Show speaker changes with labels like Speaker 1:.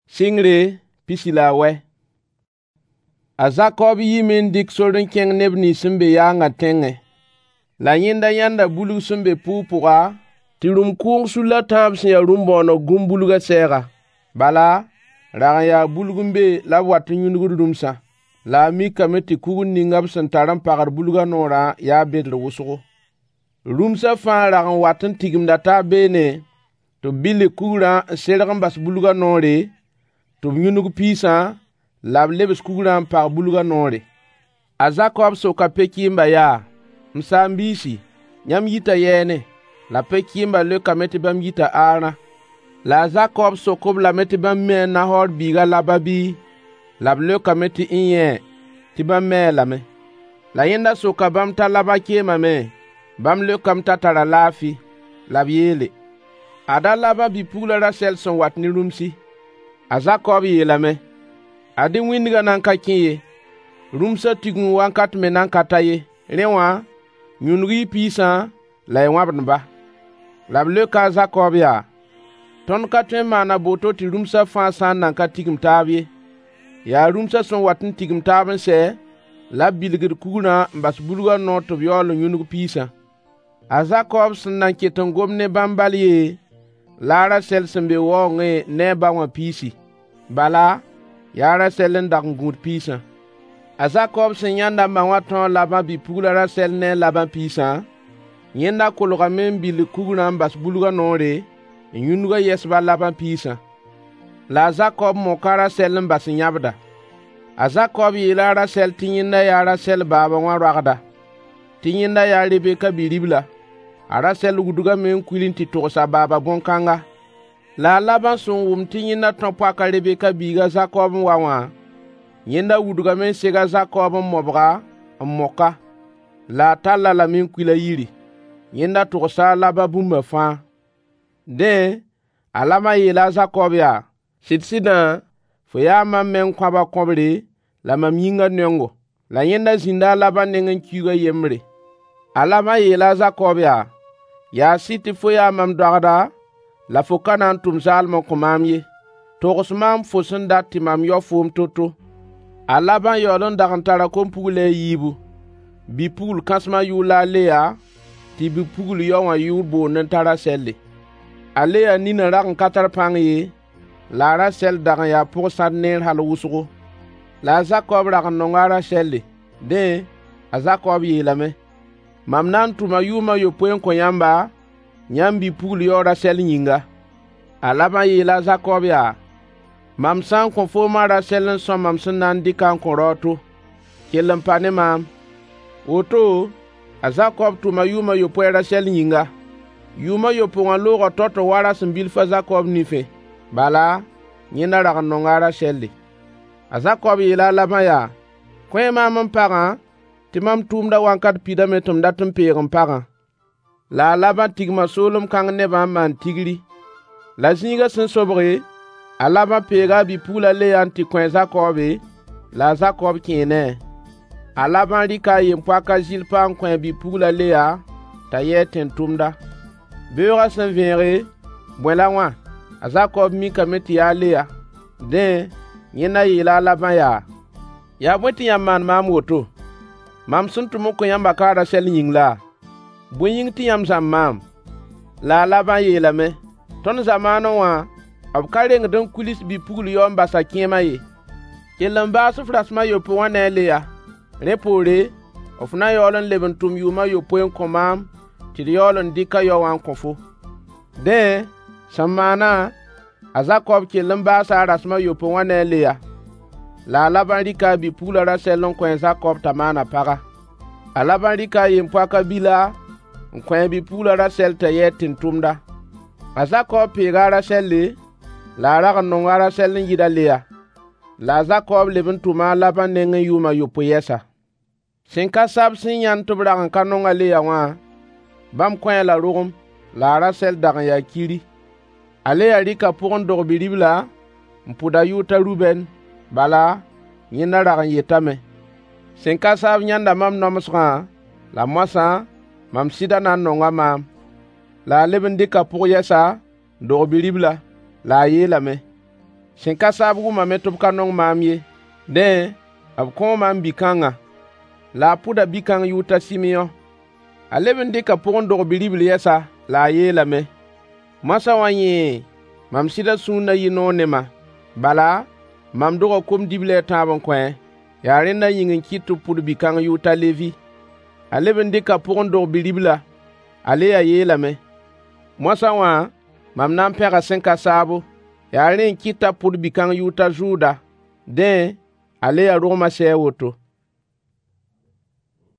Speaker 1: Singre pisila we. A Zakob yi min dik sorin keng nebni simbe ya nga tenge. La yanda bulu simbe pupuga. Tirum kung sula tabs ya rumbono gumbuluga sega. Bala, raga ya bulgumbe la watu nyunugur rumsa. La mika meti kugun ningab santaram pagar buluga nora ya bedre wusugo. Rumsa fa raga watan tigimdata bene. To bili kura seragam bas buluga nore. To nyunugu pisa lab lebes kuguran par buluga nore. A Zakob so ka pekimba ya msambisi nyam yita yene la pekimba le kameti bam yita ana. La Zakob so kob la meti bam me na hor biga lababi lab le kameti inye ti bam me lame. La yenda so ka bam ta laba kema me bam le kam ta tara lafi lab yele. Ada laba bi pula rasel son watni rumsi. A Zakob yelame. Adi windiga nan ka kiye. Rumsa tigun wankat me nan kataye. Rewa, nyunri pisa la wabnba. Lable ka Zakob ya. Ton katwen mana boto ti rumsa fansan nan ka tigum tabye. Ya rumsa son watin tigum taben se. La bilgir kuguna mbas buluga noto violo nyunru pisa. A Zakob san nan keton gomne bambalye. Lara sel sembe wonge ne bawa pisi. Bala, yara selen dak ngut pisa. A Zakob sen yanda mawa ton laban bi puglara sel ne laban pisa. Yenda kologa men bil kuguna mbas buluga nore. Yunuga yesba laban pisa. La Zakob mokara selen mbas nyabda. A Zakob yilara sel tinyinda yara sel baba wa ragda. Tinyinda ya Rebeka biribla. Ara sel guduga men kwilinti tosa baba bonkanga. La laban son wumti nyinda tonpa ka Rebeka biga Zakob wawa. Nyinda guduga men sega Zakob mobga moka. La tala la men kwila yiri. Nyinda tosa laba bumba fa. De alama yela Zakob ya. Sitsida foya mam men kwaba kobre la mam yinga nyongo. La nyinda zinda laba nengen kyuga yemre. Alama yela Zakob ya. Ya siti foya mam dogda la fokana tum zalmo komam ye. Togos mam fosun dati mam yo fom toto. Alaban yolon dakantara kompule yibu. Bi pugul kasma yula lea. Ti bi pugul yonwa yulbo nentara selle. Alea nina rakan katar pang ye. Lara sel dakan ya posan ner hal wusugo. La Zakob rakan nongara selle. De a Zakob yelame. Mam nan tuma yuma yo puen koyamba. Nyambi pugul yora sel nyinga. Alama yela Zakob ya. Mam san konfoma ra selen son mam san nan dikan koroto. Kelen pane mam. Oto, a Zakob tuma yuma yo puera sel nyinga. Yuma yo punga logo toto wara simbil fa Zakob nife. Bala, nyina rakan nongara seli. A Zakob yela lama ya. Kwen mam mpaga. Ti mam tumda wankat pida metum datum pegen paga. La laban tigma solom kang neba man tigri. La zinga sen sobre. A laban pega bi pula le anti kwen Zakobe. La Zakob kine. A laban rika yempwaka zilpan kwen bi pula le ya. Ta yeten tumda. Beura sen venre. Bwela wan. A Zakob mika meti ya le ya. Den. Yena yela laban ya. Ya mweti ya man mamoto. Mam suntu moko yamba kara sel yingla. Bwing ti yam zam mam. La laban yelame. Ton zamano wa. Ab kareng don kulis bi pugul yom basa kiema ye. Kelan basu frasma yo po wane le ya. Repore. Ofna yolon leben tum yuma yo poen komam. Tiri yolon dika yo wan konfo. De. Samana. A Zakob kelan basa rasma yo po wane le ya. La laban rika bi pugul raselon kwen Zakob tamana paga. A laban rika yempwaka bila. Nkwen bi pula rasel ta yetin tumda. A Zakob pega rasel le. La rakan nonga rasel yida lea. La Zakob leben tuma laban nengen yuma yupo yesa. Sinka sab sin yan tubrakan kanonga lea wa. Bam kwen la rugum. La rasel dakan ya kiri. Alea rika pukon dogbiribla. Mpuda yuta Ruben. Bala. Nyina rakan yetame. Sinka sab nyanda mam nomusga. La mwasa. Mam sida nan nonga mam. La leben dika pour yesa. Dogbiribla. La yelame. sẽn ka saab wʋmame tɩ b ka nong maam ye. Dẽ, b kõ maam bi-kãngã, la a pʋda bi-kãng yʋʋta Simeõ. A leb n dɩka pʋgẽ-dog bi-ribl yɛsa, la a yeelame: Moasã wã yẽ, mam sɩda sũurã yɩ noog ne ma, bala, mam dogã kom-diblã a tãab n kõ. Yaa rẽnda yĩng n kɩt tɩ b pʋd bi-kãng yʋʋta Levi. A leb n dɩka pʋgẽ-dog bi-riblã, a le yaa yeelame: Moasã wã, mam na n pẽga sẽn ka saabo. Yaa rẽ n kɩt t'a pʋd bi-kãng yʋʋta Zʋʋda. Dẽ, a le yaa rogmã sɛ a woto: